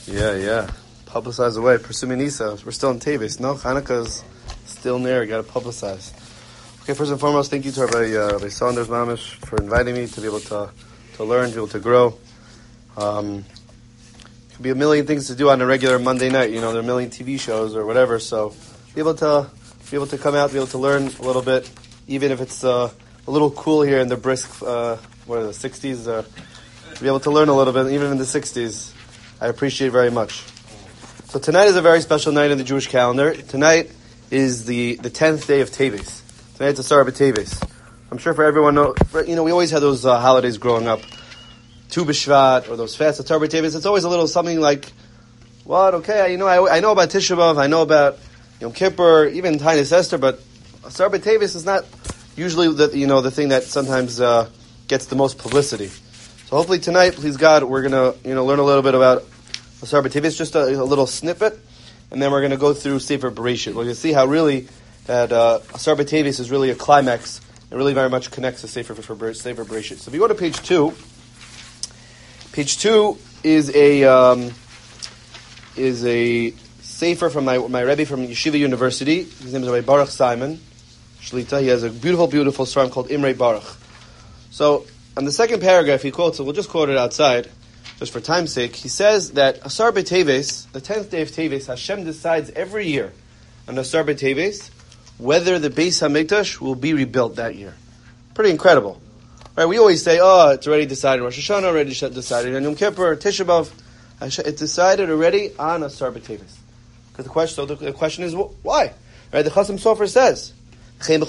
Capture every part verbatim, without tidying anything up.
Yeah, yeah. Publicize away. Pursue Nisa. We're still in Tevis. No, Hanukkah's still near. You got to publicize. Okay, first and foremost, thank you to Rabbi, uh, Rabbi Saunders Mamish for inviting me to be able to to learn, to be able to grow. Um, there could be a million things to do on a regular Monday night. You know, there are a million T V shows or whatever. So, be able to be able to come out, be able to learn a little bit, even if it's uh, a little cool here in the brisk, uh, what are the sixties? Uh, to be able to learn a little bit, even in the sixties, I appreciate very much. So tonight is a very special night in the Jewish calendar. Tonight is the, the tenth day of Teves. Tonight's the Asar B'Teves. I'm sure for everyone, know, for, you know, we always had those uh, holidays growing up. Tu B'Shvat, or those fasts, Asar B'Teves. It's always a little something like, what, okay, you know, I, I know about Tisha B'Av, I know about Yom Kippur, even Taanis Esther, but Asar B'Teves is not usually the, you know, the thing that sometimes uh, gets the most publicity. So hopefully tonight, please God, we're going to, you know, learn a little bit about Asar B'Teves, just a, a little snippet, and then we're going to go through Sefer Bereshit. We're going to see how really that uh, Asar B'Teves is really a climax and really very much connects to Sefer, Sefer Bereshit. So if you go to page two, page two is a um, is a Sefer from my my Rebbe from Yeshiva University. His name is Rabbi Baruch Simon Shlita. He has a beautiful, beautiful psalm called Imrei Baruch. So on the second paragraph, he quotes it. We'll just quote it outside, just for time's sake. He says that Asar B'Teves, the tenth day of Teves, Hashem decides every year on Asar B'Teves whether the Beis HaMikdash will be rebuilt that year. Pretty incredible. Right? We always say, oh, it's already decided. Rosh Hashanah already decided. And Yom Kippur, Tisha B'Av, it's decided already on Asar B'Teves. Because the question, so the, the question is, why? Right? The Chasam Sofer says, Hashem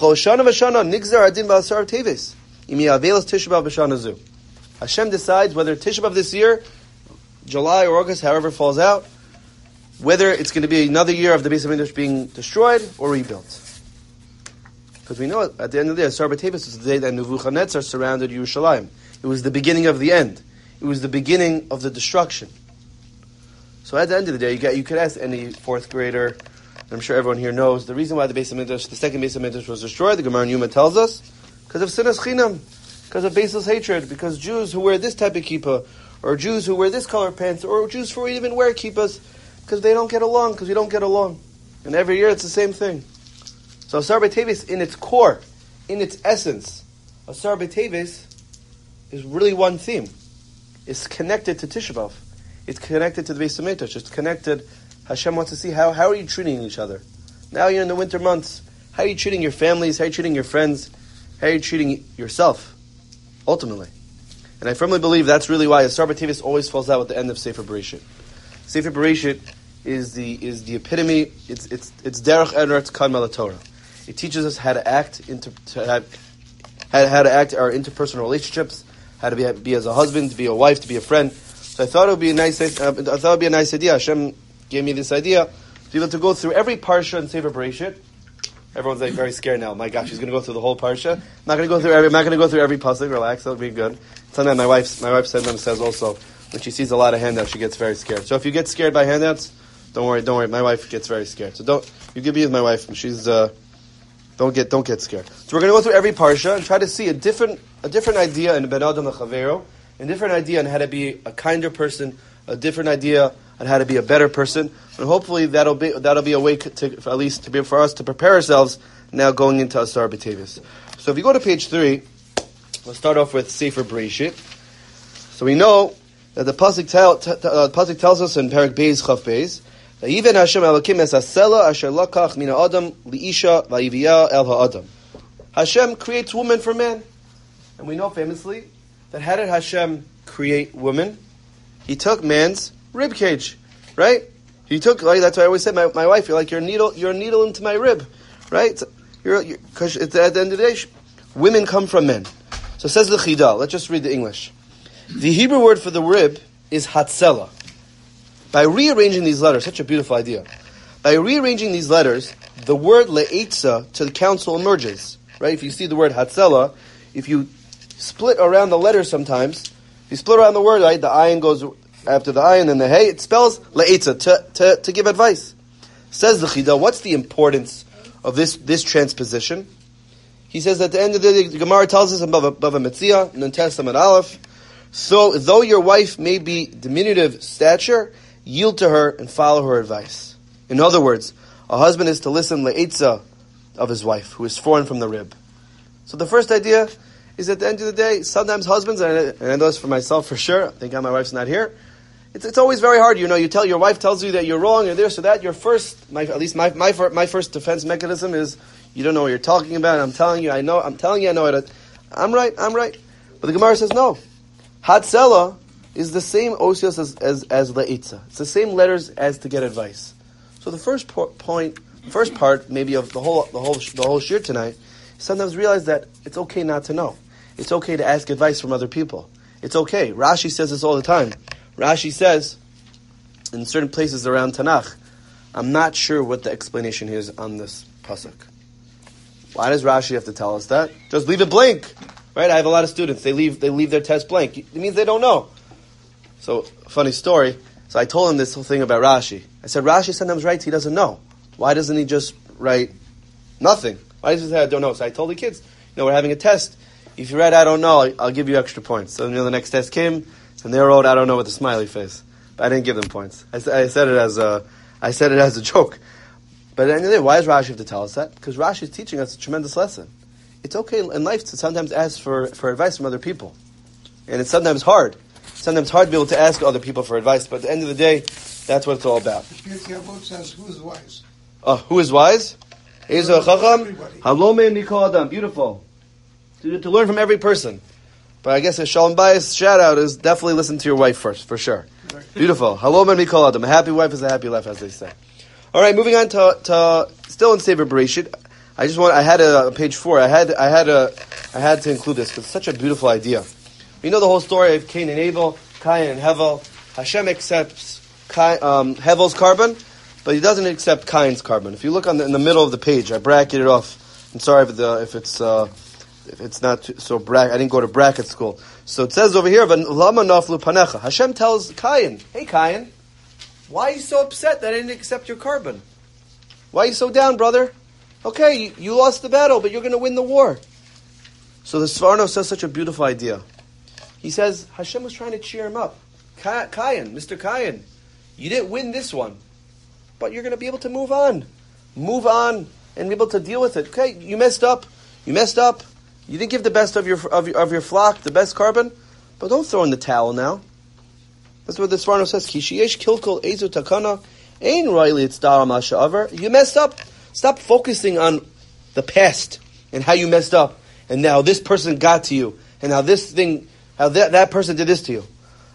decides whether Tisha B'Av this year, July or August, however it falls out, whether it's going to be another year of the Beis HaMikdash being destroyed or rebuilt. Because we know at the end of the day, Asar B'Teves was the day that Nebuchadnezzar surrounded Yerushalayim. It was the beginning of the end. It was the beginning of the destruction. So at the end of the day, you, got, you could ask any fourth grader, and I'm sure everyone here knows, the reason why the Beis HaMikdash, the second Beis HaMikdash was destroyed, the Gemara in Yuma tells us, because of sinas chinam, because of baseless hatred, because Jews who wear this type of kippah, or Jews who wear this color pants, or Jews who even wear kippahs, because they don't get along, because we don't get along. And every year it's the same thing. So Asar B'Teves, in its core, in its essence, Asar B'Teves is really one theme. It's connected to Tisha B'Av. It's connected to the Beis HaMikdash. It's connected. Hashem wants to see how, how are you treating each other? Now you're in the winter months. How are you treating your families? How are you treating your friends? How are you treating yourself? Ultimately. And I firmly believe that's really why Asar B'Teves always falls out at the end of Sefer Bereshit. Sefer Bereshit is the is the epitome. It's it's it's derech eretz kan Torah. It teaches us how to act into to have, how, how to act our interpersonal relationships, how to be be as a husband, to be a wife, to be a friend. So I thought it would be a nice uh, I thought it would be a nice idea. Hashem gave me this idea to be able to go through every parsha in Sefer Bereshit. Everyone's like very scared now. My gosh, he's going to go through the whole parsha. I'm not going to go through every. I'm not going to go through every pasuk. Relax, that'll be good. Sometimes my wife my wife sometimes says also when she sees a lot of handouts, she gets very scared. So if you get scared by handouts, don't worry, don't worry. My wife gets very scared. So don't you give me with my wife. She's uh, don't get don't get scared. So we're going to go through every parsha and try to see a different a different idea in Ben Adam Lechavero, a different idea on how to be a kinder person, a different idea on how to be a better person, and hopefully that'll be that'll be a way to, at least to be for us to prepare ourselves now going into Asar B'Teves. So if you go to page three, we'll start off with Sefer Bereshit. So we know that the pasuk, tell, t- t- uh, pasuk tells us in Perek Beis Chaf Beis that even Hashem Elokim es hasela asher lakach min ha'adam liisha va'iviyah el ha'adam. Hashem creates woman for man, and we know famously that how did Hashem create woman? He took man's rib cage, right? He took like that's why I always say my, my wife, you're like you're a needle, you're a needle into my rib, right? You're because at the end of the day, women come from men. So it says the Chida. Let's just read the English. The Hebrew word for the rib is hatzela. By rearranging these letters, such a beautiful idea. By rearranging these letters, the word le'etza to the council emerges. Right? If you see the word hatzela, if you split around the letters sometimes, if you split around the word, right, the ayin goes after the ayin and the hey, it spells le'etza, to, to, to give advice. Says the Chida, what's the importance of this, this transposition? He says at the end of the day, the Gemara tells us above Bava Metzia, Nun Tes Samad Aleph, so though your wife may be diminutive stature, yield to her and follow her advice. In other words, a husband is to listen le'etzah of his wife, who is foreign from the rib. So the first idea is, at the end of the day, sometimes husbands, and I know this for myself for sure, thank God my wife's not here, it's it's always very hard. You know, you tell your wife tells you that you're wrong or this or that. Your first, my, at least my my my first defense mechanism is, you don't know what you're talking about. I'm telling you, I know. I'm telling you, I know it. I'm right. I'm right. But the Gemara says no. Hatzela is the same osios as as, as le'itza. It's the same letters as to get advice. So the first po- point, first part, maybe of the whole the whole the whole shir tonight, sometimes realize that it's okay not to know. It's okay to ask advice from other people. It's okay. Rashi says this all the time. Rashi says, in certain places around Tanakh, I'm not sure what the explanation is on this pasuk. Why does Rashi have to tell us that? Just leave it blank, right? I have a lot of students. They leave they leave their test blank. It means they don't know. So, funny story. So I told him this whole thing about Rashi. I said, Rashi sometimes writes he doesn't know. Why doesn't he just write nothing? Why does he say I don't know? So I told the kids, you know, we're having a test. If you write I don't know, I'll, I'll give you extra points. So you know, the next test came, and they wrote I don't know with a smiley face. But I didn't give them points. I, I said it as a, I said it as a joke. But at the end of the day, why does Rashi have to tell us that? Because Rashi is teaching us a tremendous lesson. It's okay in life to sometimes ask for, for advice from other people. And it's sometimes hard. It's sometimes hard to be able to ask other people for advice, but at the end of the day, that's what it's all about. Yavot says, who's wise? Uh, who is wise? Ezo Chacham, Halome Nikol Adam. Beautiful. To, to learn from every person. But I guess a Shalom Bayis shout out is definitely listen to your wife first, for sure. Beautiful. Halome Nikol Adam. A happy wife is a happy life, as they say. All right, moving on to, to still in Sefer Bereshit. I just want. I had a page four. I had. I had a. I had to include this because it's such a beautiful idea. You know the whole story of Cain and Abel, Cain and Hevel. Hashem accepts Cain, um, Hevel's carbon, but He doesn't accept Cain's carbon. If you look on the, in the middle of the page, I bracketed off. I'm sorry if, the, if it's uh, if it's not too, so bracket. I didn't go to bracket school. So it says over here, "Lama naflu panecha." Hashem tells Cain, "Hey Cain, why are you so upset that I didn't accept your carbon? Why are you so down, brother? Okay, you, you lost the battle, but you're going to win the war." So the Sforno says such a beautiful idea. He says, Hashem was trying to cheer him up. Cain, Mister Cain, you didn't win this one, but you're going to be able to move on. Move on and be able to deal with it. Okay, you messed up. You messed up. You didn't give the best of your of your, of your flock, the best carbon, but don't throw in the towel now. That's what the Sforno says. Kishiyesh kilkol ezu takana ein roili it's masha aver. You messed up. Stop focusing on the past and how you messed up, and now this person got to you, and how this thing, how that, that person did this to you.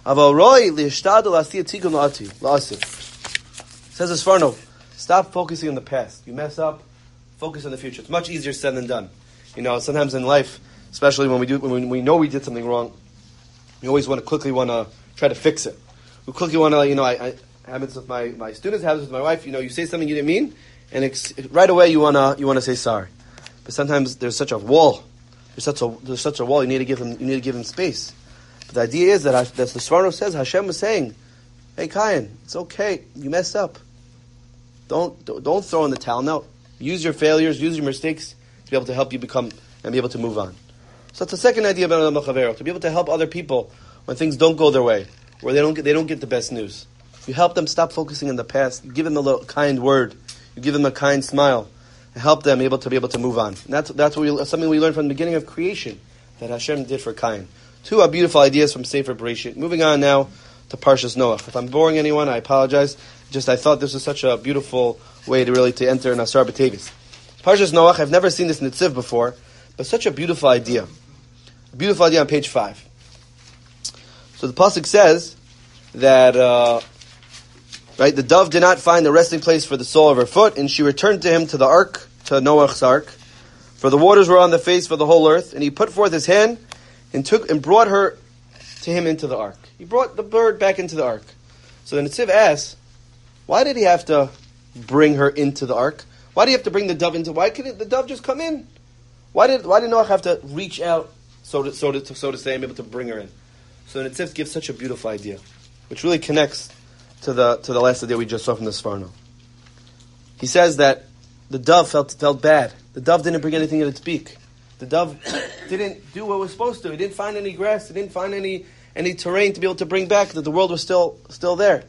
Says the Sforno, stop focusing on the past. You mess up, focus on the future. It's much easier said than done. You know, sometimes in life, especially when we do, when we know we did something wrong, we always want to quickly want to try to fix it. We quickly want to, you know, I, I happens with my, my students, happens with my wife. You know, you say something you didn't mean, and it's, right away you wanna you wanna say sorry. But sometimes there's such a wall. There's such a there's such a wall. You need to give him you need to give him space. But the idea is that that the Sforno says Hashem was saying, "Hey Cain, it's okay. You messed up. Don't don't, don't throw in the towel now. Use your failures, use your mistakes to be able to help you become and be able to move on." So that's the second idea about Adam Chavero, to be able to help other people when things don't go their way, where they don't get they don't get the best news. You help them stop focusing on the past. You give them a little kind word. You give them a kind smile. And help them able to be able to move on. And that's that's what we, something we learned from the beginning of creation that Hashem did for Cain. Two are beautiful ideas from Sefer Bereshit. Moving on now to Parshas Noach. If I'm boring anyone, I apologize. Just I thought this was such a beautiful way to really to enter in Asar B'Tevis. Parshas Noach. I've never seen this in Nitziv before, but such a beautiful idea. A beautiful idea on page five. So the pasuk says that. Uh, Right, the dove did not find the resting place for the sole of her foot, and she returned to him to the ark, to Noach's ark. For the waters were on the face of the whole earth, and he put forth his hand and took and brought her to him into the ark. He brought the bird back into the ark. So the Nitziv asks, why did he have to bring her into the ark? Why do you have to bring the dove into? Why couldn't the dove just come in? Why did why did Noach have to reach out, so to so to so to say, and be able to bring her in? So the Nitziv gives such a beautiful idea, which really connects to the to the last idea we just saw from the Sforno. He says that the dove felt felt bad. The dove didn't bring anything in its beak. The dove didn't do what it was supposed to. It didn't find any grass. It didn't find any any terrain to be able to bring back. That the world was still still there.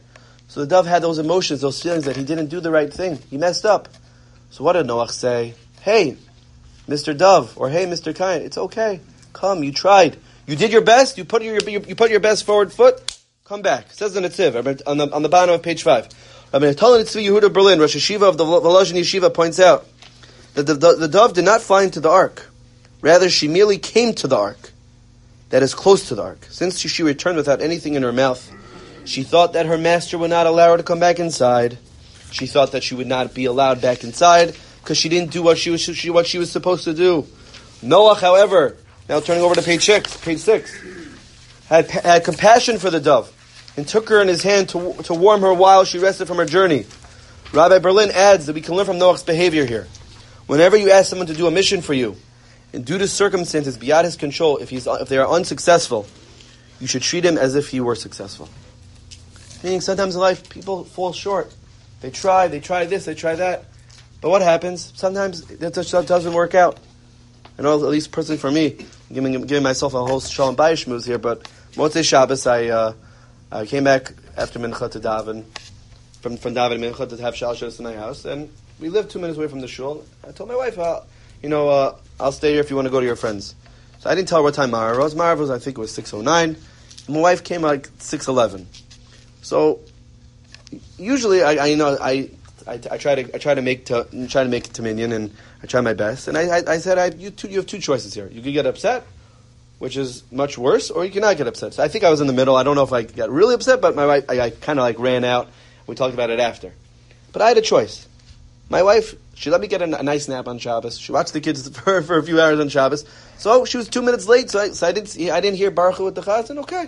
So the dove had those emotions, those feelings that he didn't do the right thing. He messed up. So what did Noach say? Hey, Mister Dove, or hey, Mister Kain, it's okay. Come, you tried. You did your best. You put your you put your best forward foot. Come back. It says in the Tziv, on the on the bottom of page five. Rabbi Natalia Tzvi Yehuda Berlin, Rosh Yeshiva of the Volozhin Yeshiva, points out that the, the, the dove did not fly into the ark. Rather, she merely came to the ark, that is close to the ark. Since she, she returned without anything in her mouth, she thought that her master would not allow her to come back inside. She thought that she would not be allowed back inside because she didn't do what she was she, what she was supposed to do. Noach, however, now turning over to page six, page six, had had compassion for the dove and took her in his hand to to warm her while she rested from her journey. Rabbi Berlin adds that we can learn from Noach's behavior here. Whenever you ask someone to do a mission for you, and due to circumstances beyond his control, if he's if they are unsuccessful, you should treat him as if he were successful. Meaning sometimes in life people fall short. They try, they try this, they try that. But what happens? Sometimes it just doesn't work out. I know, at least personally for me, I'm giving, giving myself a whole Shalom Bayis schmooze here, but Motzei Shabbos, I uh, I came back after Mincha to daven, from, from daven to Mincha to have Shal Shabbos in my house, and we lived two minutes away from the shul. I told my wife, uh, you know, uh, I'll stay here if you want to go to your friends. So I didn't tell her what time Marav was. Marav was, I think it was six oh nine. My wife came like six eleven. So usually, I, I you know I, I I try to I try to make to try to make it to Minyan, and I try my best. And I I, I said I you two you have two choices here. You could get upset, which is much worse, or you cannot get upset. So I think I was in the middle. I don't know if I got really upset, but my wife I, I kind of like ran out. We talked about it after, but I had a choice. My wife, she let me get a, a nice nap on Shabbos. She watched the kids for, for a few hours on Shabbos. So she was two minutes late. So I, so I didn't see, I didn't hear Baruch Hu with the Chazan. Okay.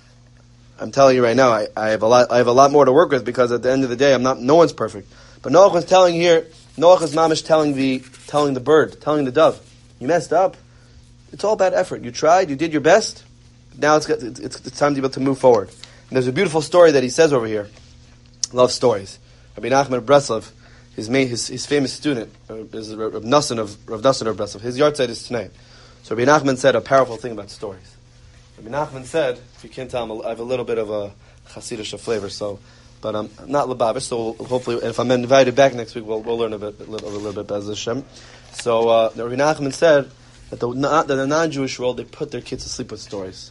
I'm telling you right now, I, I have a lot. I have a lot more to work with because at the end of the day, I'm not. No one's perfect. But Noach was telling here. Noach is mamish telling the telling the bird, telling the dove, you messed up. It's all about effort. You tried. You did your best. Now it's it's, it's time to be able to move forward. And there's a beautiful story that he says over here. Love stories. Rabbi Nachman of Breslov, his main, his, his famous student uh, is Rav Nassan of Rav Nassan of Breslov. His yard site is tonight. So Rabbi Nachman said a powerful thing about stories. Rabbi Nachman said, if you can't tell, I'm a, I have a little bit of a Hasidic flavor, so, but I'm not Lubavitch, so hopefully, if I'm invited back next week, we'll, we'll learn a bit, a little, a little bit Bez Hashem. So, uh, Rabbi Nachman said that the, that the non-Jewish world, they put their kids to sleep with stories.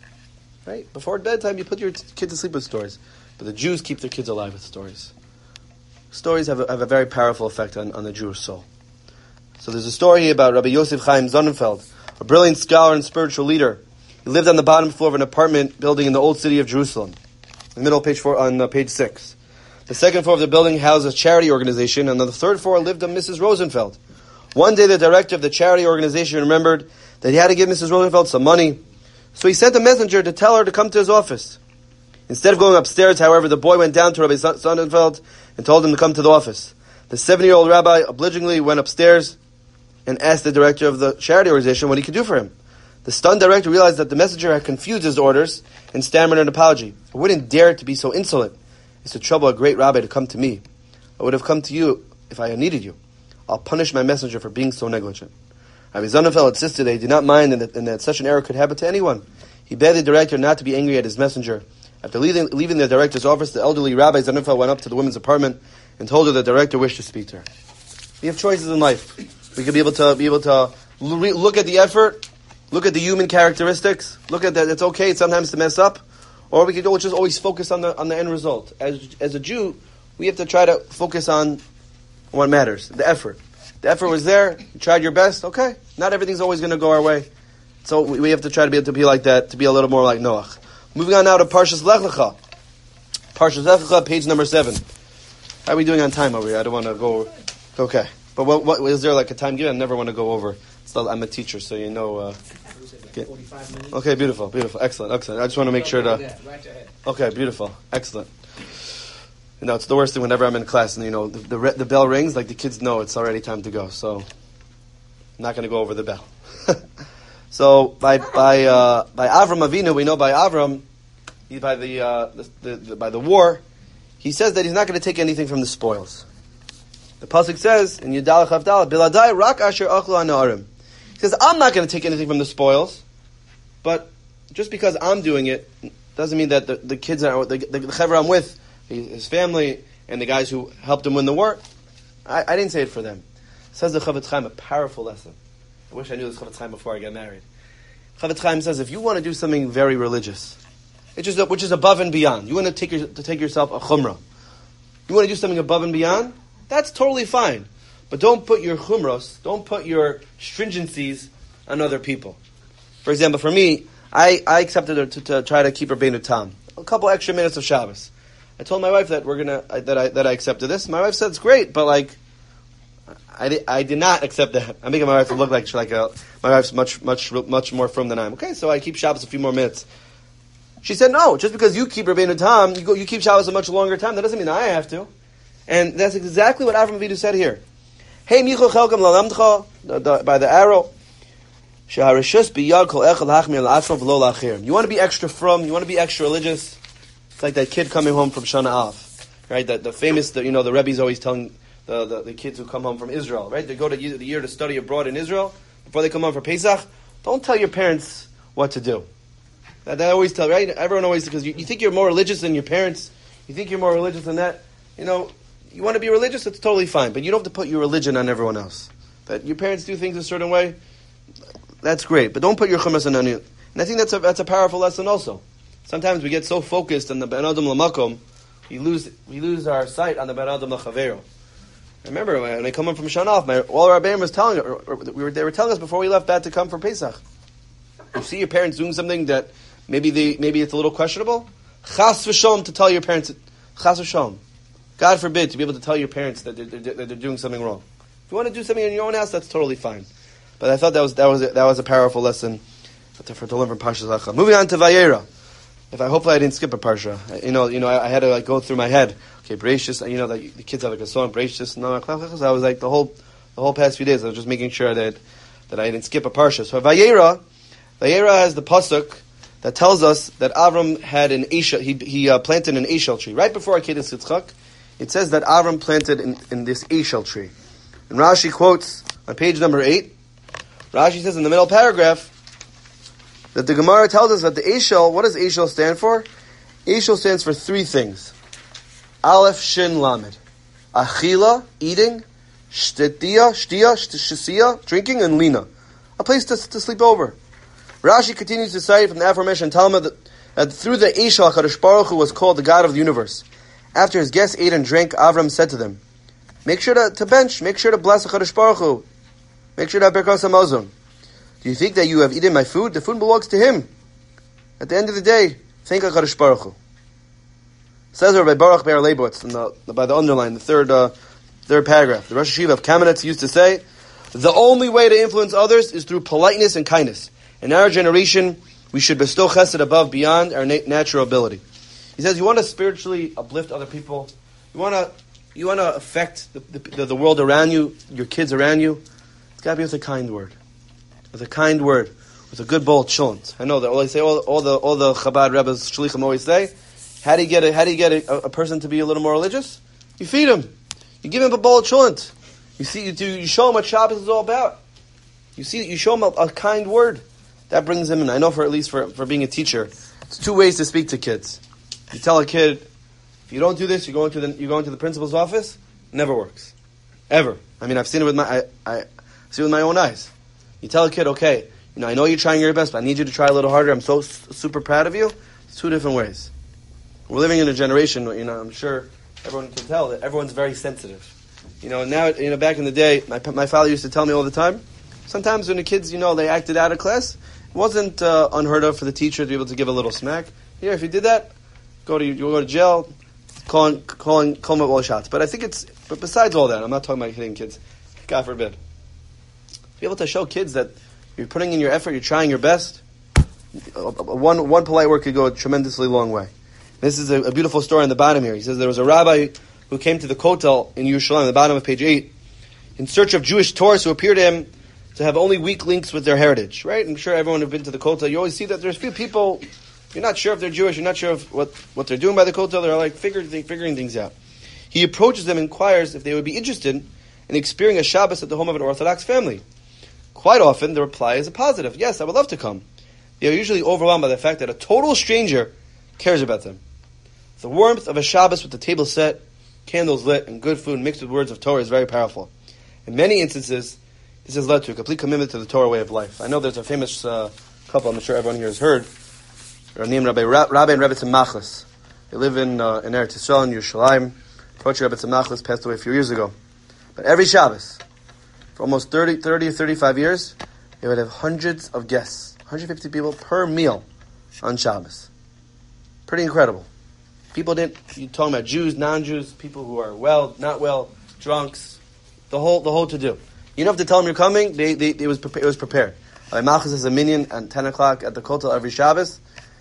Right? Before bedtime, you put your t- kids to sleep with stories. But the Jews keep their kids alive with stories. Stories have a, have a very powerful effect on, on the Jewish soul. So there's a story about Rabbi Yosef Chaim Sonnenfeld, a brilliant scholar and spiritual leader. He lived on the bottom floor of an apartment building in the old city of Jerusalem. In the middle of page four, on uh, page six. The second floor of the building housed a charity organization, and on the third floor lived a Missus Rosenfeld. One day the director of the charity organization remembered that he had to give Missus Rosenfeld some money, so he sent a messenger to tell her to come to his office. Instead of going upstairs, however, the boy went down to Rabbi Sonnenfeld and told him to come to the office. The seventy-year-old rabbi obligingly went upstairs and asked the director of the charity organization what he could do for him. The stunned director realized that the messenger had confused his orders and stammered an apology. I wouldn't dare to be so insolent as to trouble a great rabbi to come to me. I would have come to you if I had needed you. I'll punish my messenger for being so negligent. Rabbi Sonnenfeld insisted that he did not mind and that, and that such an error could happen to anyone. He begged the director not to be angry at his messenger. After leaving, leaving the director's office, the elderly Rabbi Sonnenfeld went up to the woman's apartment and told her the director wished to speak to her. We have choices in life. We could be able to be able to look at the effort, look at the human characteristics, look at that. It's okay sometimes to mess up, or we could just always focus on the on the end result. As as a Jew, we have to try to focus on what matters, the effort. The effort was there. You tried your best. Okay, not everything's always going to go our way, so we, we have to try to be able to be like that, to be a little more like Noach. Moving on now to Parshas Lech Lecha. Parshas Lech Lecha, page number seven. How are we doing on time over here? I don't want to go. Okay, but what, what is there like a time given? I never want to go over. Still, I'm a teacher, so you know. Uh, okay. okay, beautiful, beautiful, excellent, excellent. I just want to make sure to. Okay, beautiful, excellent. You know, it's the worst thing whenever I'm in class and you know the the, the bell rings, like the kids know it's already time to go. So I'm not going to go over the bell. So by by uh, by Avram Avinu, we know by Avram, he, by the, uh, the, the, the by the war, he says that he's not going to take anything from the spoils. The pasuk says in Yudalach Avdal, Biladai rak asher achlu hanarim. He says, I'm not going to take anything from the spoils, but just because I'm doing it doesn't mean that the, the kids are the, the, the chaver I'm with, his family, and the guys who helped him win the war. I, I didn't say it for them. Says the Chavetz Chaim, a powerful lesson. I wish I knew this Chavetz Chaim before I got married. Chavetz Chaim says, if you want to do something very religious, which is, which is above and beyond, you want to take, your, to take yourself a chumrah, you want to do something above and beyond, that's totally fine. But don't put your chumros, don't put your stringencies on other people. For example, for me, I, I accepted her to, to try to keep Rabbeinu Tam. A couple extra minutes of Shabbos. I told my wife that we're gonna I, that I that I accepted this. My wife said it's great, but like, I, di- I did not accept that. I'm making my wife look like like a my wife's much much much more firm than I am. Okay, so I keep Shabbos a few more minutes. She said no. Just because you keep Rabbeinu Tam, you go you keep Shabbos a much longer time. That doesn't mean I have to. And that's exactly what Avram Avinu said here. Hey, Micho Chelkam Lalamdcha, by the arrow. You want to be extra frum, you want to be extra religious. It's like that kid coming home from Shana Av, right? That the famous, the, you know, the Rebbe's always telling the, the, the kids who come home from Israel, right? They go to the year to study abroad in Israel before they come home for Pesach. Don't tell your parents what to do. That, that I always tell, right? Everyone always, because you, you think you're more religious than your parents. You think you're more religious than that. You know, you want to be religious, it's totally fine, but you don't have to put your religion on everyone else. That your parents do things a certain way, that's great, but don't put your chumash on anyone. And I think that's a that's a powerful lesson also. Sometimes we get so focused on the Ben Adam Lamakom, we lose we lose our sight on the Ben Adam Lachavero. I remember when I come in from Shanaf, my all our Rebbeim was telling or, or, we were they were telling us before we left back to come for Pesach. You see your parents doing something that maybe they maybe it's a little questionable. Chas v'shalom to tell your parents. Chas v'shalom, God forbid to be able to tell your parents that they're, they're, that they're doing something wrong. If you want to do something in your own house, that's totally fine. But I thought that was that was a, that was a powerful lesson for, for to learn from Parsha Zachar. Moving on to Vayera. If I hopefully I didn't skip a parsha. I, you know, you know, I, I had to like go through my head. Okay, Bereshis. You know, the, the kids have like a song Bereshis. No, I was like the whole the whole past few days. I was just making sure that that I didn't skip a parsha. So Vayera, Vayera has the pasuk that tells us that Avram had an Eshel. He he uh, planted an Eshel tree right before Akedah Yitzchak. It says that Avram planted in, in this Eshel tree. And Rashi quotes on page number eight. Rashi says in the middle paragraph that the Gemara tells us that the Eshel, what does Eshel stand for? Eshel stands for three things. Aleph, Shin, Lamed. Achila, eating. Shtiya, Shtiya, Shisiya, drinking. And Lina, a place to, to sleep over. Rashi continues to cite from the aforementioned Talmud that, that through the Eshel, HaKadosh Baruch Hu was called the God of the universe. After his guests ate and drank, Avram said to them, make sure to, to bench, make sure to bless HaKadosh Baruch Hu. Make sure to have Birkas HaMazon. Do you think that you have eaten my food? The food belongs to him. At the end of the day, thank HaKadosh Baruch Hu. Says by Baruch Be'er Leibowitz, by the underline, the third uh, third paragraph. The Rosh Hashiva of Kamenetz used to say, the only way to influence others is through politeness and kindness. In our generation, we should bestow chesed above, beyond our na- natural ability. He says, you want to spiritually uplift other people, you want to you want to affect the, the, the world around you, your kids around you, it's got to be with a kind word. With a kind word, with a good bowl of cholent. I know that all they say, all, all the all the Chabad Rebbe's shlichim always say, how do you get a how do you get a, a person to be a little more religious? You feed him, you give him a bowl of cholent. You see, you do, you show him what Shabbos is all about. You see, you show him a, a kind word that brings him in. I know, for at least for for being a teacher, it's two ways to speak to kids. You tell a kid, if you don't do this, you go into the you go into the principal's office. It never works, ever. I mean, I've seen it with my I, I see it with my own eyes. You tell a kid, okay, you know, I know you're trying your best, but I need you to try a little harder. I'm so super proud of you. It's two different ways. We're living in a generation, you know, I'm sure everyone can tell that everyone's very sensitive. You know, now, you know, back in the day, my my father used to tell me all the time, sometimes when the kids, you know, they acted out of class, it wasn't uh, unheard of for the teacher to be able to give a little smack. Here, if you did that, go to you go to jail, calling calling calling up all the shots. But I think it's, but besides all that, I'm not talking about hitting kids, God forbid. Be able to show kids that you're putting in your effort, you're trying your best. One one polite word could go a tremendously long way. This is a, a beautiful story on the bottom here. He says there was a rabbi who came to the Kotel in Yerushalayim, on the bottom of page eight, in search of Jewish tourists who appear to him to have only weak links with their heritage. Right? I'm sure everyone who's been to the Kotel, you always see that there's few people, you're not sure if they're Jewish, you're not sure of what, what they're doing by the Kotel, they're like figuring, figuring things out. He approaches them and inquires if they would be interested in experiencing a Shabbos at the home of an Orthodox family. Quite often, the reply is a positive. Yes, I would love to come. They are usually overwhelmed by the fact that a total stranger cares about them. The warmth of a Shabbos with the table set, candles lit, and good food mixed with words of Torah is very powerful. In many instances, this has led to a complete commitment to the Torah way of life. I know there's a famous uh, couple, I'm sure everyone here has heard. They're named Rabbi, Rabbi and Rebbe Tzemachlis. They live in, uh, in Eretz Yisrael, in Yerushalayim. Poetry Rebbe Tzemachlis passed away a few years ago. But every Shabbos, for almost thirty, thirty or thirty-five years, they would have hundreds of guests, one hundred fifty people per meal on Shabbos. Pretty incredible. People didn't, you're talking about Jews, non-Jews, people who are well, not well, drunks, the whole the whole to-do. You don't have to tell them you're coming, they, they, it, was prepa- it was prepared. Rabbi Malchus has a minyan at ten o'clock at the Kotel every Shabbos,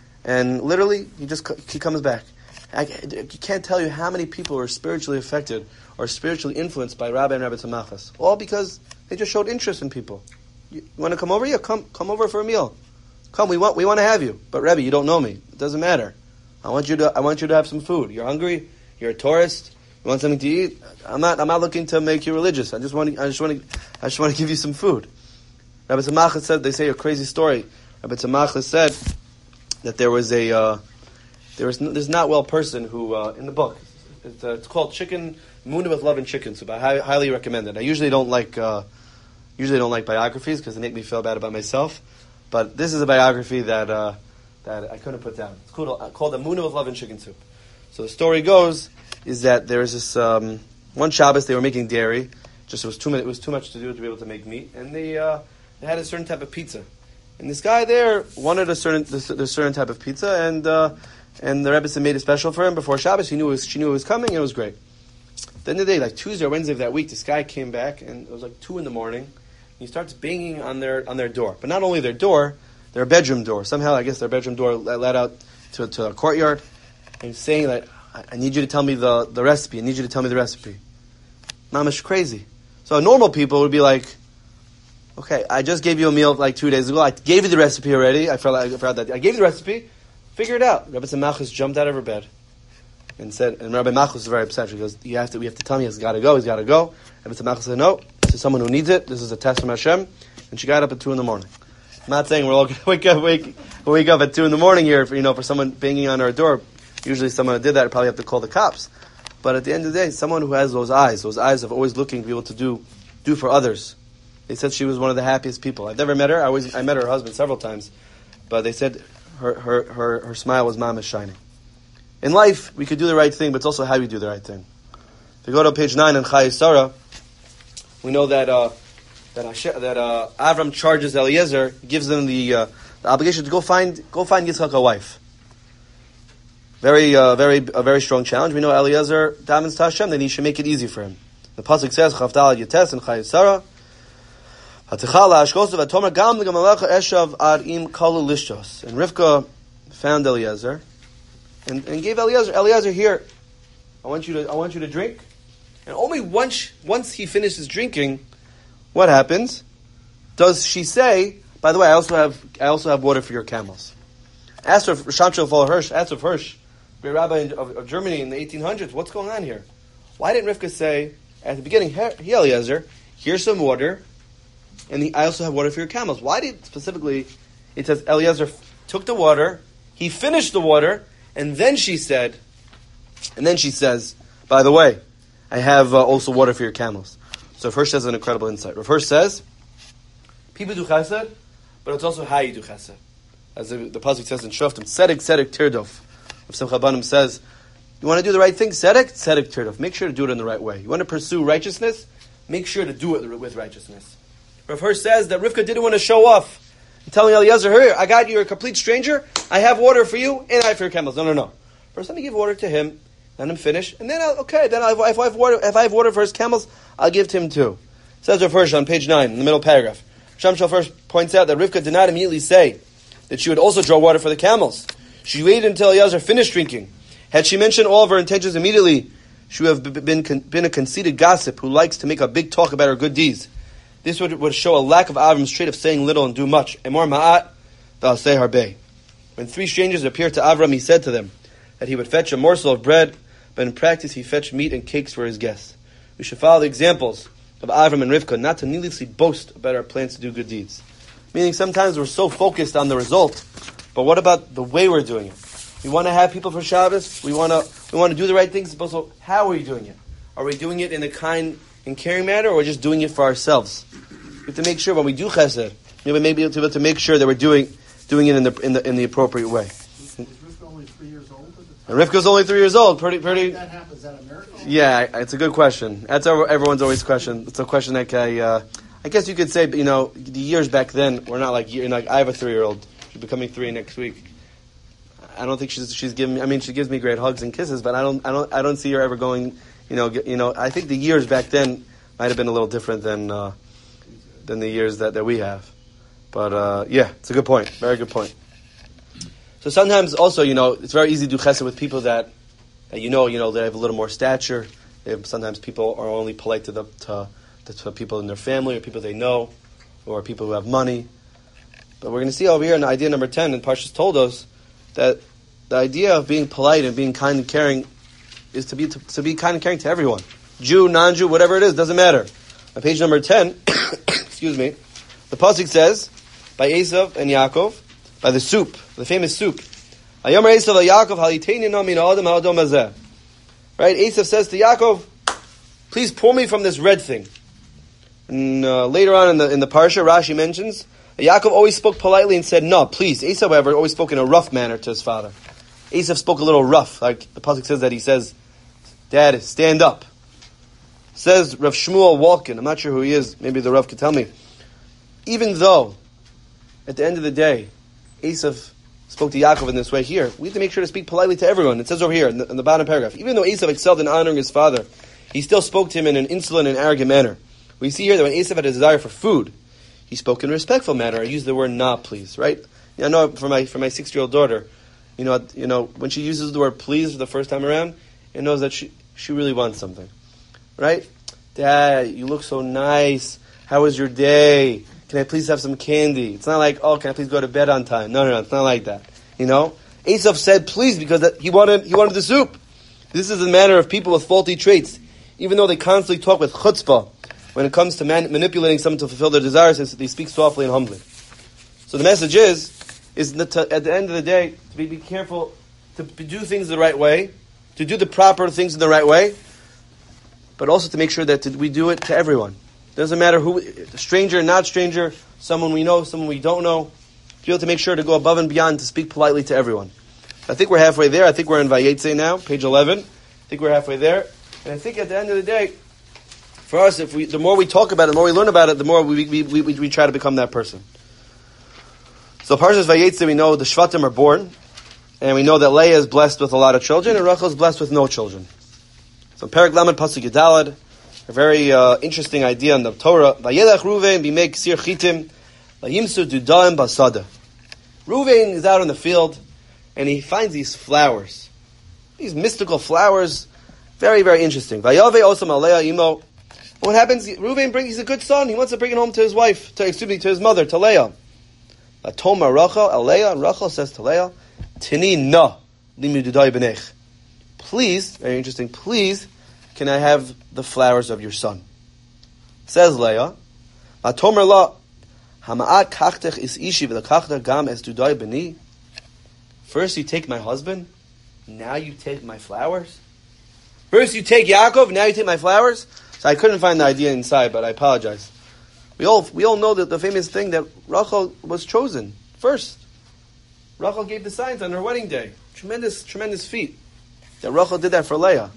and literally, he just he comes back. I can't tell you how many people were spiritually affected or spiritually influenced by Rabbi and Rabbi Tzemachlis. All because they just showed interest in people. You, you want to come over? Yeah, come come over for a meal. Come, we want we want to have you. But Rebbe, you don't know me. It doesn't matter. I want you to I want you to have some food. You're hungry. You're a tourist. You want something to eat? I'm not I'm not looking to make you religious. I just want to, I just want to I just want to give you some food. Rabbi Tzemachlis said, they say a crazy story. Rabbi Tzemachlis said that there was a uh, there was this not well person who uh, in the book it's, uh, it's called Chicken Muna with Love and Chicken Soup. I hi- highly recommend it. I usually don't like uh, usually don't like biographies because they make me feel bad about myself. But this is a biography that uh, that I couldn't put down. It's called uh, called Muna with Love and Chicken Soup. So the story goes is that there was this um, one Shabbos they were making dairy. Just it was too much. It was too much to do to be able to make meat, and they uh, they had a certain type of pizza. And this guy there wanted a certain this, this certain type of pizza, and uh, and the Rebbe made it special for him before Shabbos. He knew it was, she knew it was coming, and it was great. At the end of the day, like Tuesday or Wednesday of that week, this guy came back, and it was like two in the morning. And he starts banging on their on their door, but not only their door, their bedroom door. Somehow, I guess their bedroom door led out to, to a courtyard, and he's saying that I need you to tell me the, the recipe. I need you to tell me the recipe. Mamish crazy. So normal people would be like, okay, I just gave you a meal like two days ago. I gave you the recipe already. I forgot, I forgot that. I gave you the recipe. Figure it out. Rabbi Tzemachlis jumped out of her bed and said, and Rabbi Malchus was very upset. She goes, "You have to. We have to tell him he's got to go. He's got to go." Rabbi Tzemachlis said, "No, this is someone who needs it. This is a test from Hashem." And she got up at two in the morning. I'm not saying we're all going to wake up, wake, wake up at two in the morning here. For, you know, for someone banging on our door. Usually, someone who did that would probably have to call the cops. But at the end of the day, someone who has those eyes, those eyes of always looking to be able to do, do for others. They said she was one of the happiest people. I've never met her. I always, I met her husband several times, but they said her, her, her, her smile was mama's shining. In life, we could do the right thing, but it's also how we do the right thing. If you go to page nine in Chayei Sarah, we know that uh, that Hashe, that uh, Avram charges Eliezer, gives them the, uh, the obligation to go find go find Yitzchak a wife. Very, uh, very, a very strong challenge. We know Eliezer davens to Hashem, then he should make it easy for him. The pasuk says, "Chavdal Yates in Chayei Sarah." And Rivka found Eliezer and, and gave Eliezer, Eliezer, here, I want you to, I want you to drink. And only once, once he finishes drinking, what happens? Does she say, by the way, I also have, I also have water for your camels. Asked her, Shamshel Fall Hirsch, asked of Hirsch, great rabbi of, of Germany in the eighteen hundreds, what's going on here? Why didn't Rivka say, at the beginning, here, Eliezer, here's some water, and the, I also have water for your camels. Why did specifically it says Eliezer took the water, he finished the water, and then she said, and then she says, by the way, I have uh, also water for your camels. So Rav Hirsch has an incredible insight. Rav Hirsch says, people do chesed, but it's also how you do chesed. As the, the pasuk says in Shoftim, tzedek tzedek tirdof. Rav Simcha Banim says, you want to do the right thing, tzedek tzedek tirdof. Make sure to do it in the right way. You want to pursue righteousness, make sure to do it with righteousness. Rav Hirsch says that Rivka didn't want to show off. Telling Eliezer, here, I got you, you're a complete stranger, I have water for you, and I have for your camels. No, no, no. First, let me give water to him, let him finish, and then, I'll, okay, then I'll, if, I have water, if I have water for his camels, I'll give to him too. Says Rav Hirsch on page nine, in the middle paragraph. Shamshel first points out that Rivka did not immediately say that she would also draw water for the camels. She waited until Eliezer finished drinking. Had she mentioned all of her intentions immediately, she would have been, been a conceited gossip who likes to make a big talk about her good deeds. This would, would show a lack of Avram's trait of saying little and do much. Emor ma'at v'aseh harbeh. When three strangers appeared to Avram, he said to them that he would fetch a morsel of bread, but in practice he fetched meat and cakes for his guests. We should follow the examples of Avram and Rivka, not to needlessly boast about our plans to do good deeds. Meaning sometimes we're so focused on the result, but what about the way we're doing it? We want to have people for Shabbos. We want to we want to do the right things. But also, how are we doing it? Are we doing it in a kind and caring manner, or just doing it for ourselves? We have to make sure when we do chesed, we may be able to make sure that we're doing doing it in the in the in the appropriate way. Is Rivka only three years old at the time? And Rivka's only three years old. Pretty pretty. How did that happen? Is that a miracle? Yeah, it's a good question. That's our, everyone's always question. It's a question that I, uh, I guess you could say, you know, the years back then were not like, you know, like I have a three-year-old. She's becoming three next week. I don't think she's she's giving me. I mean, she gives me great hugs and kisses, but I don't I don't I don't see her ever going. You know, get, you know. I think the years back then might have been a little different than uh, than the years that, that we have. But uh, yeah, it's a good point. Very good point. So sometimes also, you know, it's very easy to do chesed with people that, that you know, you know, they have a little more stature. They have, sometimes people are only polite to the to, to people in their family or people they know, or people who have money. But we're going to see over here in idea number ten, and Parshas told us that the idea of being polite and being kind and caring is to be to, to be kind and caring to everyone, Jew, non-Jew, whatever it is, doesn't matter. On page number ten, excuse me, the pasuk says by Esav and Yaakov, by the soup, the famous soup. Ayomer Esav Yaakov haliteini na min ha'adam ha'adam hazeh. Right, Esav says to Yaakov, "Please pour me from this red thing." And uh, later on in the in the parsha, Rashi mentions Yaakov always spoke politely and said, "No, please." Esav, however, always spoke in a rough manner to his father. Esav spoke a little rough, like the pasuk says that he says, "Dad, stand up." Says Rav Shmuel Walken, I'm not sure who he is, maybe the Rav could tell me. Even though, at the end of the day, Esav spoke to Yaakov in this way here, we have to make sure to speak politely to everyone. It says over here, in the, in the bottom paragraph, even though Esav excelled in honoring his father, he still spoke to him in an insolent and arrogant manner. We see here that when Esav had a desire for food, he spoke in a respectful manner. I use the word "nah," please, right? I know for my for my six-year-old daughter, you know, you know, when she uses the word "please" for the first time around, it knows that she she really wants something, right? Dad, you look so nice. How was your day? Can I please have some candy? It's not like, oh, can I please go to bed on time? No, no, no, it's not like that. You know, Esav said please because that he wanted he wanted the soup. This is the manner of people with faulty traits, even though they constantly talk with chutzpah. When it comes to man, manipulating someone to fulfill their desires, they speak softly and humbly. So the message is, is that to, at the end of the day, to be, be careful to do things the right way, to do the proper things in the right way, but also to make sure that we do it to everyone. Doesn't matter who, stranger, not stranger, someone we know, someone we don't know. To be able to make sure to go above and beyond to speak politely to everyone. I think we're halfway there. I think we're in Vayetze now, page eleven. I think we're halfway there. And I think at the end of the day, for us, if we, the more we talk about it, the more we learn about it, the more we we, we, we try to become that person. So Parshas Vayetze, we know the Shvatim are born, and we know that Leah is blessed with a lot of children, and Rachel is blessed with no children. So Perek Lamed Pasuk Yudalad, a very uh, interesting idea in the Torah. Vayelech Ruven b'mei ksir chitim, vayimsu dudaim basada. Ruven is out in the field, and he finds these flowers, these mystical flowers, very very interesting. Vayave osam aleya imo. What happens? Reuven brings, he's a good son. He wants to bring it home to his wife, to, excuse me, to his mother, to Leah. Atoma Rachel, Aleah, and Rachel says to Leah, Tini na limududai b'nech. Please, very interesting, please, can I have the flowers of your son? Says Leah, Atomer la, Hama'at kachtech is ishi v'lakachtech gam es dudai b'ni. First you take my husband, now you take my flowers. First you take Yaakov, now you take my flowers. So I couldn't find the idea inside, but I apologize. We all we all know that the famous thing that Rachel was chosen first. Rachel gave the signs on her wedding day. Tremendous, tremendous feat. That Rachel did that for Leah.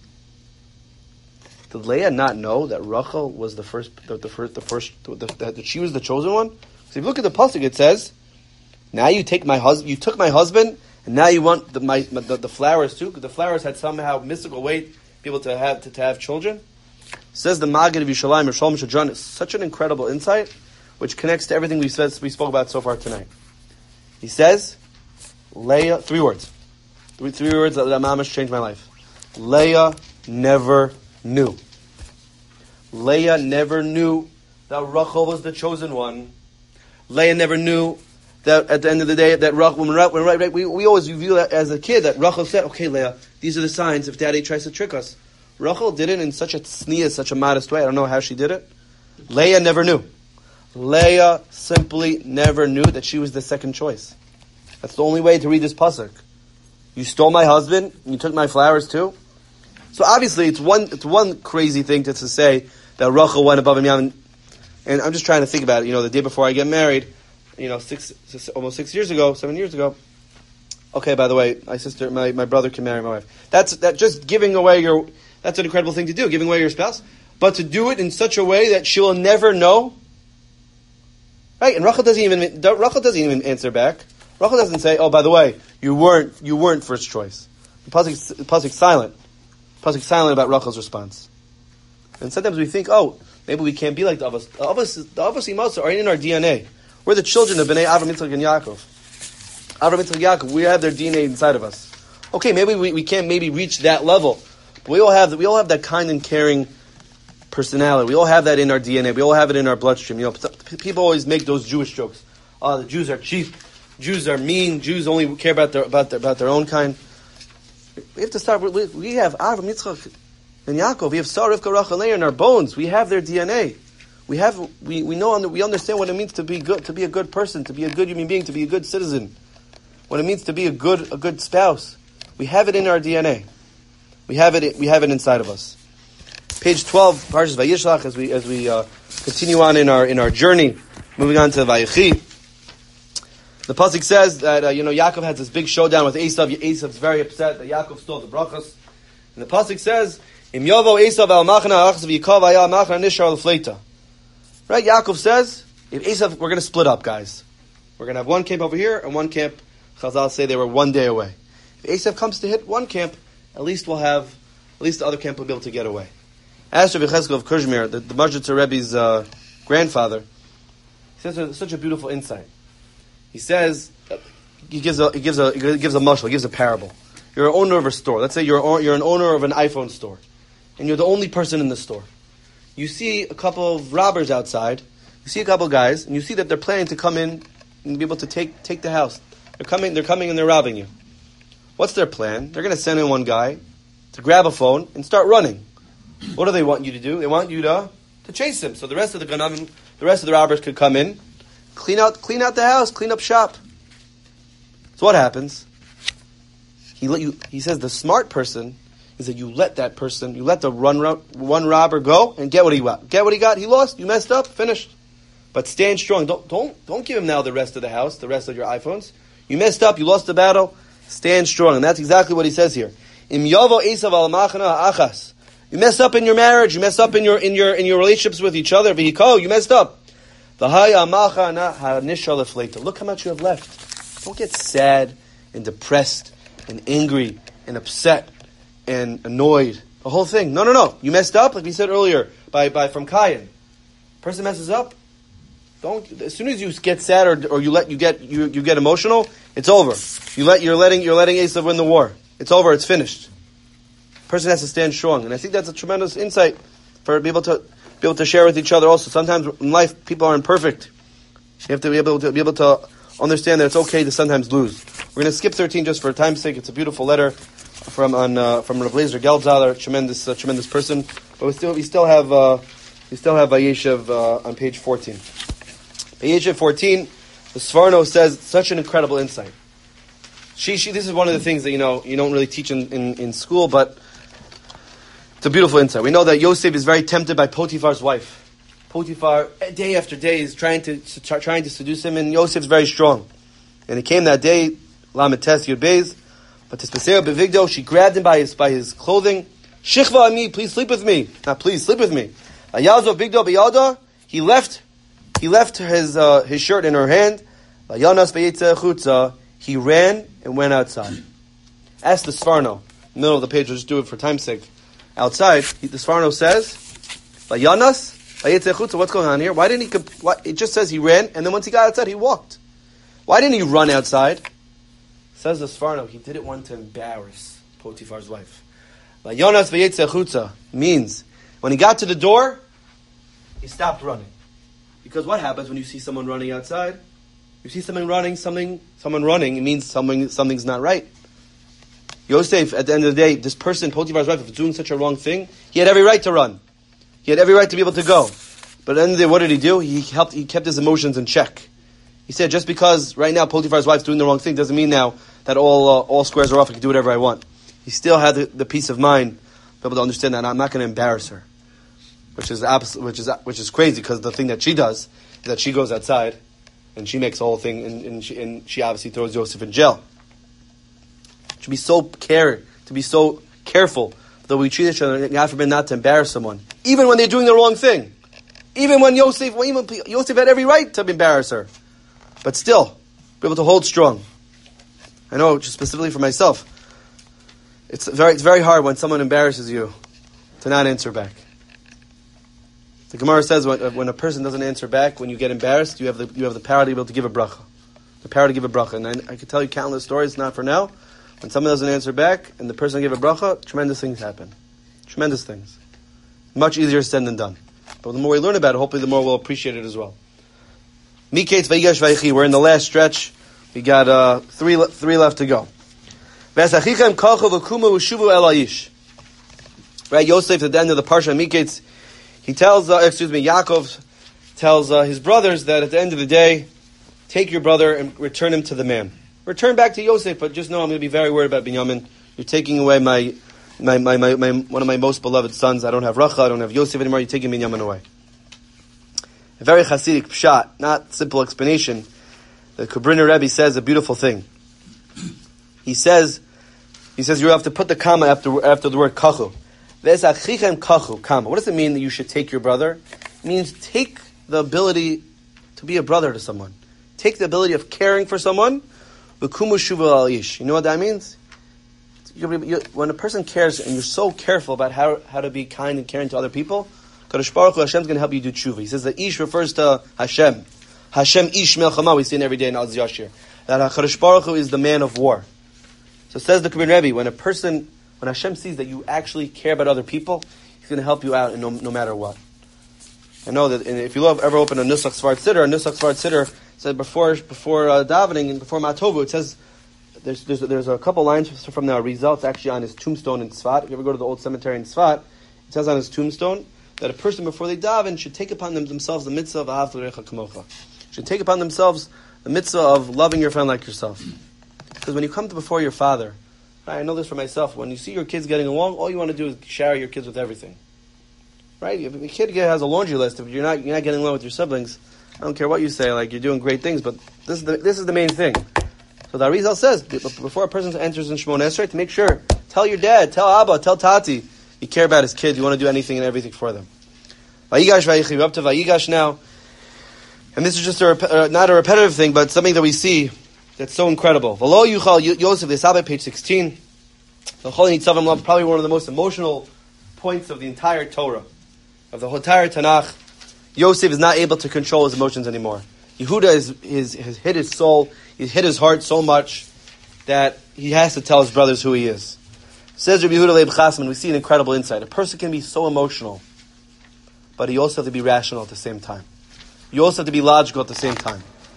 Did Leah not know that Rachel was the first, the, the first, the first, the, the, that she was the chosen one? So if you look at the pasuk, it says, "Now you take my husband. You took my husband, and now you want the my, the, the flowers too. Because the flowers had somehow mystical weight, to be able to have to, to have children." Says the Maggid of Yushalayim, Rosh Shalom Shadran, is such an incredible insight, which connects to everything we said, we spoke about so far tonight. He says, Leah, three words. Three, three words that, that mamash changed my life. Leah never knew. Leah never knew that Rachel was the chosen one. Leah never knew that at the end of the day, that Rachel, when, when, right, right, we, we always view that as a kid, that Rachel said, okay, Leah, these are the signs if daddy tries to trick us. Rachel did it in such a tzniya, such a modest way. I don't know how she did it. Leah never knew. Leah simply never knew that she was the second choice. That's the only way to read this pasuk. You stole my husband, and you took my flowers too. So obviously, it's one it's one crazy thing to, to say that Rachel went above Binyamin. And I'm just trying to think about it. You know, the day before I get married, you know, six, six almost six years ago, seven years ago. Okay, by the way, my sister, my, my brother can marry my wife. That's that. Just giving away your. That's an incredible thing to do, giving away your spouse. But to do it in such a way that she will never know. Right, and Rachel doesn't even Rachel doesn't even answer back. Rachel doesn't say, "Oh, by the way, you weren't you weren't first choice." The pasuk the pasuk's silent. The pasuk's silent about Rachel's response. And sometimes we think, "Oh, maybe we can't be like the Avos." The Avos, the Avos Imos are in our D N A. We're the children of Bnei Avram, Yitzchak, and Yaakov. Avram, Yitzchak, Yaakov. We have their D N A inside of us. Okay, maybe we, we can't maybe reach that level, but we all have we all have that kind and caring personality. We all have that in our D N A. We all have it in our bloodstream. You know, people always make those Jewish jokes. Oh, the Jews are cheap. Jews are mean. Jews only care about their about their, about their own kind. We have to start. We, we have Avram, Yitzchak, and Yaakov. We have Sarah, Rivka, Rachel, Leah in our bones. We have their D N A. We have. We, we know. We understand what it means to be good. To be a good person. To be a good human being. To be a good citizen. What it means to be a good a good spouse. We have it in our D N A. We have it. We have it inside of us. Page twelve, Parshas Vayishlach, as we as we uh, continue on in our in our journey, moving on to Vayechi. The pasuk says that uh, you know Yaakov had this big showdown with Esav. Esav's very upset that Yaakov stole the brachos, and the pasuk says, "Im yovo Esav al machna achzav yikov ayal machna nishar l'fleita." Right? Yaakov says, "If Esav, we're going to split up, guys. We're going to have one camp over here and one camp." Chazal say they were one day away. If Esav comes to hit one camp, at least we'll have, at least the other camp will be able to get away. As Rabbi Cheskel of Kurzmir, the, the Major Rebbe's uh, grandfather, he says a, such a beautiful insight. He says he gives a he gives a he gives a mashal, he gives a parable. You're an owner of a store. Let's say you're you're an owner of an iPhone store, and you're the only person in the store. You see a couple of robbers outside. You see a couple of guys, and you see that they're planning to come in and be able to take take the house. They're coming. They're coming and they're robbing you. What's their plan? They're going to send in one guy to grab a phone and start running. What do they want you to do? They want you to to chase him, so the rest of the ganavim, the rest of the robbers could come in, clean out, clean out the house, clean up shop. So what happens? He let you. He says the smart person is that you let that person, you let the run one robber go and get what he got. Get what he got. He lost. You messed up. Finished. But stand strong. Don't don't don't give him now the rest of the house, the rest of your iPhones. You messed up. You lost the battle. Stand strong, and that's exactly what he says here. Im yovo Esav al machna achas. You mess up in your marriage. You mess up in your in your in your relationships with each other. V'hiko, you messed up. Look how much you have left. Don't get sad and depressed and angry and upset and annoyed. The whole thing. No, no, no. You messed up, like we said earlier, by by from Kayin. Person messes up. Don't. As soon as you get sad or, or you let you get you, you get emotional, it's over. You let you're letting you're letting Esav win the war. It's over. It's finished. Person has to stand strong, and I think that's a tremendous insight for be able to be able to share with each other. Also, sometimes in life people are imperfect. You have to be able to be able to understand that it's okay to sometimes lose. We're going to skip thirteen just for time's sake. It's a beautiful letter from on uh, from Rav Lezer Gelbzaler, tremendous uh, tremendous person. But we still we still have uh, we still have Vayeshev uh, on page fourteen. Vayeshev fourteen, the Sforno says such an incredible insight. She she this is one of the things that you know you don't really teach in, in, in school, but it's a beautiful insight. We know that Yosef is very tempted by Potiphar's wife. Potiphar, day after day, is trying to trying to seduce him, and Yosef's very strong. And it came that day, Lamites Yud Beis, but to Spesera Bevigdo, she grabbed him by his by his clothing. Shichva ami, please sleep with me. Not please sleep with me. Ayazov Bigdo Biyada, he left he left his uh, his shirt in her hand. Vayanas Beyetze Chutza, he ran and went outside. Ask the Sforno, middle of the page, we'll just do it for time's sake. Outside, he, the Sforno says, Vayanas. What's going on here? Why didn't he? What, it just says he ran, and then once he got outside, he walked. Why didn't he run outside? Says the Sforno, he didn't want to embarrass Potiphar's wife. Yonas v'yetzeh means when he got to the door, he stopped running. Because what happens when you see someone running outside? You see someone running, something, someone running. It means something, something's not right. Yosef, at the end of the day, this person, Potiphar's wife, was doing such a wrong thing. He had every right to run. He had every right to be able to go. But at the end of the day, what did he do? He helped. He kept his emotions in check. He said, just because right now Potiphar's wife's doing the wrong thing doesn't mean now that all uh, all squares are off. I can do whatever I want. He still had the, the peace of mind, be able to understand that I'm not going to embarrass her, which is absolute, which is which is crazy because the thing that she does is that she goes outside and she makes the whole thing, and, and, she, and she obviously throws Yosef in jail. To be so care, to be so careful that we treat each other, God forbid, not to embarrass someone, even when they're doing the wrong thing. Even when Yosef, well, even Yosef had every right to embarrass her, but still, be able to hold strong. I know, just specifically for myself, it's very, it's very hard when someone embarrasses you to not answer back. The Gemara says when, when a person doesn't answer back, when you get embarrassed, you have the you have the power to be able to give a bracha, the power to give a bracha. And I, I could tell you countless stories, not for now. When someone doesn't answer back and the person gave a bracha, tremendous things happen. Tremendous things. Much easier said than done. But the more we learn about it, hopefully the more we'll appreciate it as well. Miketz Vayigash Vayichi. We're in the last stretch. We got uh, three le- three left to go. Right, Yosef at the end of the parsha Miketz, he tells, uh, excuse me, Yaakov tells uh, his brothers that at the end of the day, take your brother and return him to the man. Return back to Yosef, but just know I'm going to be very worried about Binyamin. You're taking away my, my, my, my, my one of my most beloved sons. I don't have Racha, I don't have Yosef anymore. You're taking Binyamin away. A very Hasidic pshat, not simple explanation. The Kubriner Rebbe says a beautiful thing. He says, he says you have to put the comma after after the word kachu. Kachu, comma. What does it mean that you should take your brother? It means take the ability to be a brother to someone. Take the ability of caring for someone. You know what that means? When a person cares and you're so careful about how, how to be kind and caring to other people, Kadosh Baruch Hu, Hashem's going to help you do tshuva. He says that Ish refers to Hashem. Hashem Ish Melchama, we see it every day in Az Yashir. That Kadosh Baruch Hu is the man of war. So says the Kubin Rebbe, when a person, when Hashem sees that you actually care about other people, He's going to help you out no, no matter what. I know that if you ever open a Nusach Sfard Siddur, a Nusach Sfard Siddur said before before uh, davening and before Matovu, it says there's, there's there's a couple lines from the Arizal. It's actually on his tombstone in Tzfat. If you ever go to the old cemetery in Tzfat, it says on his tombstone that a person before they daven should take upon them, themselves the mitzvah of Ahavta L'Recha Kamocha. Should take upon themselves the mitzvah of loving your friend like yourself. Because when you come to before your father, right, I know this for myself. When you see your kids getting along, all you want to do is shower your kids with everything. Right? If a kid has a laundry list, if you're not you're not getting along with your siblings, I don't care what you say, like you're doing great things, but this is the this is the main thing. So the Arizal says before a person enters in Shemona Esrei, to make sure, tell your dad, tell Abba, tell Tati, you care about his kids, you want to do anything and everything for them. Vayigash Vayichi, we're up to Vayigash now, and this is just a rep- uh, not a repetitive thing, but something that we see that's so incredible. V'lo Yuchal Yosef L'Sabe, page sixteen. The Chol Nitzavam Love, probably one of the most emotional points of the entire Torah, of the entire Tanakh. Yosef is not able to control his emotions anymore. Yehuda is, is, has hit his soul, he's hit his heart so much that he has to tell his brothers who he is. Says Rabbi Yehuda Leib Chasman, we see an incredible insight. A person can be so emotional, but he also have to be rational at the same time. You also have to be logical at the same time.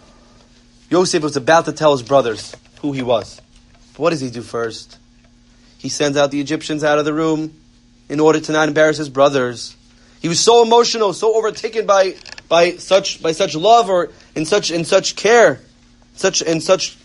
Yosef was about to tell his brothers who he was. But what does he do first? He sends out the Egyptians out of the room in order to not embarrass his brothers. He was so emotional, so overtaken by by such by such love or in such in such care, such in such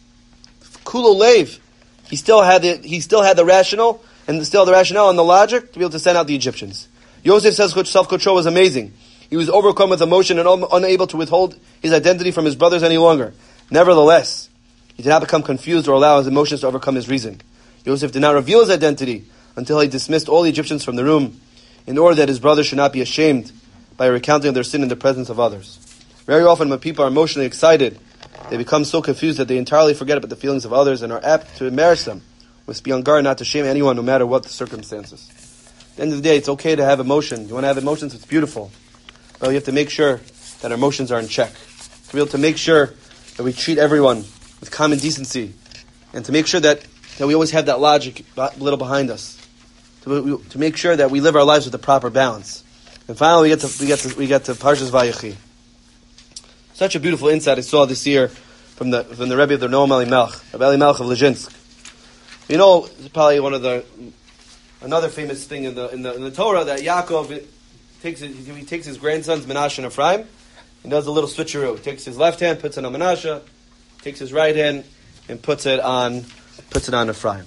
kulo leiv. He still had the he still had the rational and still the rationale and the logic to be able to send out the Egyptians. Yosef says self-control was amazing. He was overcome with emotion and un- unable to withhold his identity from his brothers any longer. Nevertheless, he did not become confused or allow his emotions to overcome his reason. Yosef did not reveal his identity until he dismissed all the Egyptians from the room, in order that his brothers should not be ashamed by recounting of their sin in the presence of others. Very often when people are emotionally excited, they become so confused that they entirely forget about the feelings of others and are apt to embarrass them. We must be on guard not to shame anyone no matter what the circumstances. At the end of the day, it's okay to have emotion. You want to have emotions, it's beautiful. But we have to make sure that our emotions are in check. To be able to make sure that we treat everyone with common decency. And to make sure that, that we always have that logic a little behind us. To, to make sure that we live our lives with the proper balance. And finally, we get to we get to we get to Parshas Vayechi. Such a beautiful insight I saw this year from the from the Rebbe of the Noam Elimelech, Rabbi Elimelech of Lezhinsk. You know, it's probably one of the another famous thing in the in the, in the Torah that Yaakov takes his, he takes his grandsons Menashe and Ephraim and does a little switcheroo. He takes his left hand, puts it on Menashe, takes his right hand and puts it on puts it on Ephraim.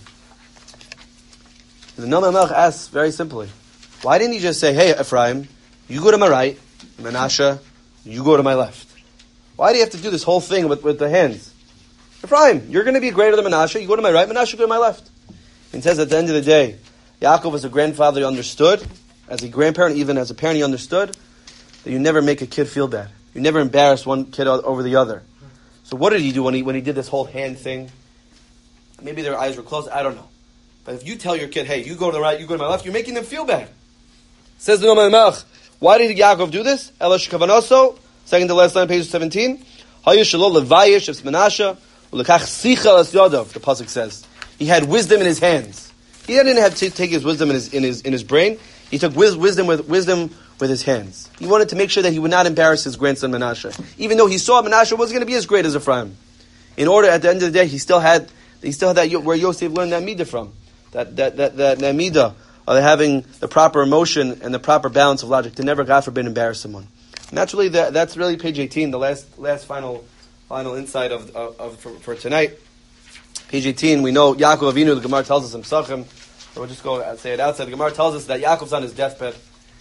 The Noam HaMelech asks very simply, why didn't he just say, hey, Ephraim, you go to my right, Menashe, you go to my left? Why do you have to do this whole thing with, with the hands? Ephraim, you're going to be greater than Menashe, you go to my right, Menashe, you go to my left. And it says at the end of the day, Yaakov as a grandfather, he understood, as a grandparent, even as a parent, he understood that you never make a kid feel bad. You never embarrass one kid over the other. So what did he do when he when he did this whole hand thing? Maybe their eyes were closed, I don't know. But if you tell your kid, hey, you go to the right, you go to my left, you're making them feel bad. Says the Noam HaMelech, why did Yaakov do this? Elash Kavanoso, second to last line, page seventeen. Hayu shelo levayish es Menashe, ulekach sichel es yadav, the pasuk says. He had wisdom in his hands. He didn't have to take his wisdom in his in his in his brain. He took wis- wisdom with wisdom with his hands. He wanted to make sure that he would not embarrass his grandson Menashe, even though he saw Menashe wasn't going to be as great as Ephraim. In order, at the end of the day, he still had he still had that where Yosef learned that midah from. That that that that, that midah of having the proper emotion and the proper balance of logic to never, God forbid, embarrass someone. And that's really the, that's really page eighteen, the last last final final insight of of, of for, for tonight. Page eighteen, we know Yaakov Avinu. The Gemara tells us in Pesachim. We'll just go and say it outside. The Gemara tells us that Yaakov's on his deathbed,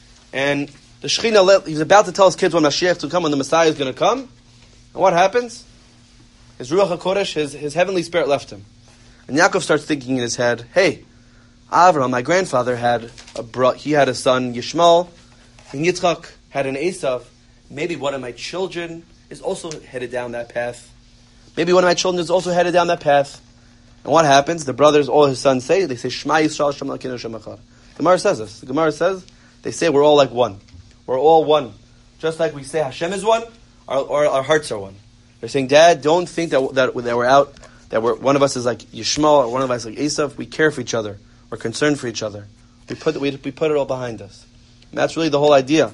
and the Shekhinah, he's about to tell his kids when Mashiach to come, when the Messiah is going to come. And what happens? His Ruach HaKodesh, his his heavenly spirit left him, and Yaakov starts thinking in his head, "Hey, Avraham, my grandfather had a bro- he had a son Yishmael, and Yitzchak had an Esav. Maybe one of my children is also headed down that path. Maybe one of my children is also headed down that path." And what happens? The brothers, all his sons say, they say, Shema Yisrael Shem Elokeinu Shem Echad. The Gemara says this. The Gemara says, they say we're all like one. We're all one. Just like we say Hashem is one, our, our, our hearts are one. They're saying, Dad, don't think that, that, that we're out, that we're, one of us is like Yishmael, or one of us is like Esav. We care for each other. We're concerned for each other. We put, we, we put it all behind us. And that's really the whole idea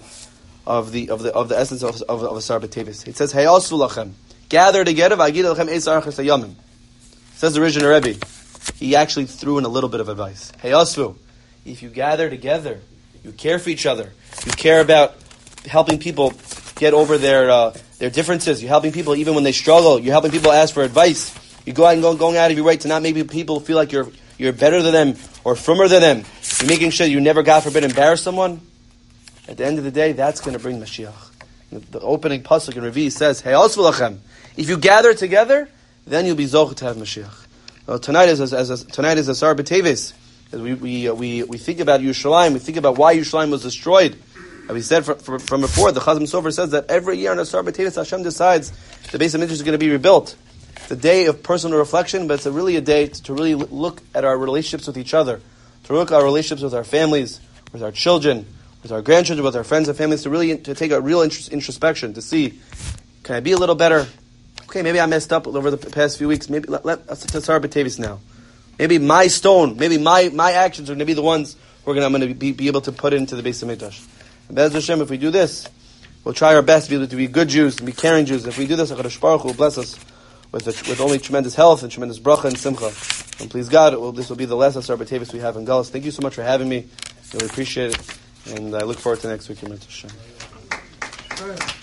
of the of the of the essence of of, of Asar B'Tevis. It says, Heyasu lachem, gather together, v'agid lachem esar achas hayamim. Says the Rishon Rebbe, he actually threw in a little bit of advice. Hey Asfu, if you gather together, you care for each other, you care about helping people get over their uh, their differences, you're helping people even when they struggle, you're helping people ask for advice, you go out and go, going out of your way to not make people feel like you're you're better than them or firmer than them, you're making sure you never, God forbid, embarrass someone. At the end of the day, that's going to bring Mashiach. The, the opening pasuk in Revi says, Hey Asfu lachem, if you gather together, then you'll be zocheh to have Mashiach. Well, tonight is as, as tonight is Asar B'Tevis. As we we uh, we we think about Yerushalayim, we think about why Yerushalayim was destroyed. As we said from, from, from before, the Chazam Sofer says that every year on Asar B'Tevis, Hashem decides the Beis HaMikdash is going to be rebuilt. It's a day of personal reflection, but it's a really a day to, to really look at our relationships with each other, to look at our relationships with our families, with our children, with our grandchildren, with our friends and families, to really to take a real introspection to see, can I be a little better? Okay, maybe I messed up over the past few weeks. Maybe let, let us Asar B'Tevis now. Maybe my stone, maybe my, my actions are going to be the ones we're going to, I'm going to be, be able to put into the Beis HaMikdash. And Be'ez Hashem, if we do this, we'll try our best to be able to be good Jews and be caring Jews. If we do this, HaKadosh Baruch Hu will bless us with a, with only tremendous health and tremendous bracha and simcha. And please God, it will, this will be the last Asar B'Tevis we have in Galus. Thank you so much for having me. Really appreciate it. And I look forward to next week. Hashem.